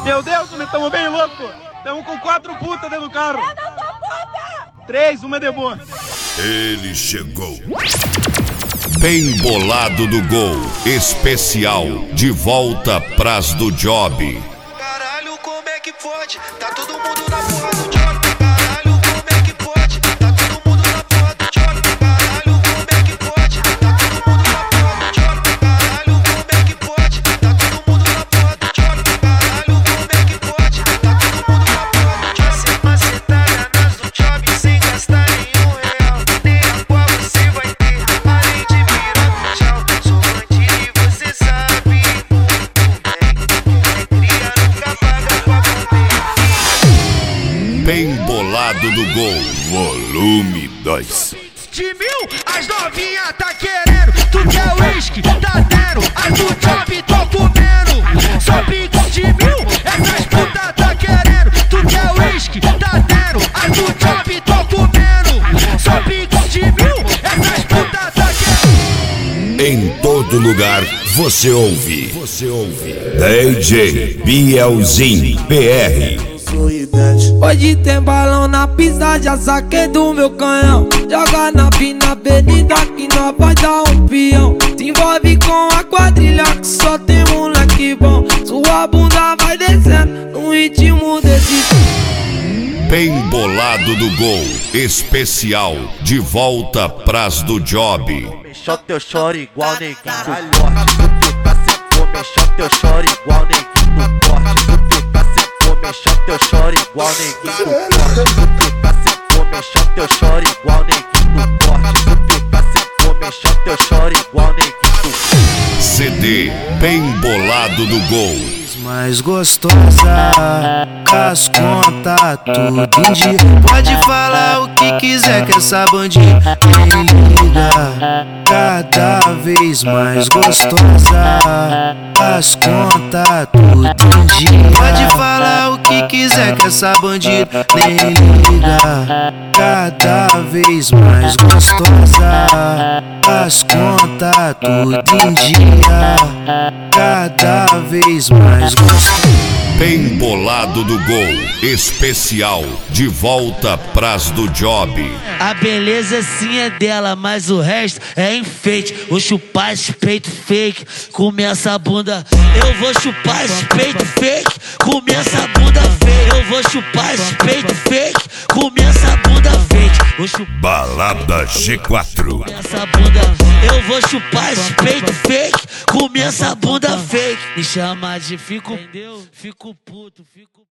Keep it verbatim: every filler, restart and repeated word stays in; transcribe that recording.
Meu Deus, nós estamos bem loucos. Estamos com quatro putas dentro do carro. Eu não sou puta! Três, uma é de boa. Ele chegou. Bem bolado do gol. Especial. De volta pras do job. Caralho, como é que pode? Tá todo mundo na porra do job. Caralho, como é que pode? Tá todo mundo na porra do job. Caralho, como é que pode? Tá todo mundo na porra do job. Caralho, como é que pode? Tá todo mundo na porra do job. Caralho, como é que pode? Tá todo mundo na porra do job. Sem macetada nas do job, sem gastar nenhum real. Nem a qual você vai ter, além de virar pro tchau. Sou bandido e você sabe muito bem. Cria nunca paga pra comer. Bem bolado do gol. Volume dois. De mil, as novinha tá querendo. Tu quer uísque, tá tendo. As do job tô comendo. Só pique de mil, essas puta tá querendo. Tu quer uísque, tá tendo. As do job tô comendo. Só pique de mil, essas puta tá querendo. Em todo lugar você ouve. Você ouve. D J Bielzinho P R. Hoje tem balão na pista, já saquei do meu canhão. Joga na fina avenida que nós vai dar um peão. Se envolve com a quadrilha que só tem moleque bom. Sua bunda vai descendo no ritmo desse. Bem bolado do gol. Especial. De volta pras do job. Mexeu teu choro igual neguinho do corte. Vou mexer teu choro igual neguinho do corte. Vou mexer teu choro igual neguinho do corte. Vou mexer teu choro igual neguinho do corte. Vou mexer teu choro igual neguinho do corte. C D Bem bolado do gol. Mais gostosa, as contas tudo em dia. Pode falar o que quiser que essa bandida nem liga. Cada vez mais gostosa, as contas tudo em dia. Pode falar o que quiser que essa bandida nem liga. Cada vez mais gostosa, as contas tudo em dia. Cada vez mais gostosa. Bem bolado do gol. Especial. De volta pras do job. A beleza sim é dela, mas o resto é enfeite. Vou chupar esse peito fake, comer essa bunda. Eu vou chupar esse peito fake, comer essa bunda fake. Eu vou chupar esse peito fake, comer essa bunda fake. Vou chupar Balada G quatro. essa bunda. Eu vou chupar esse peito fake, comer essa bunda fake. Me chama de fico, entendeu? Fico puto, fico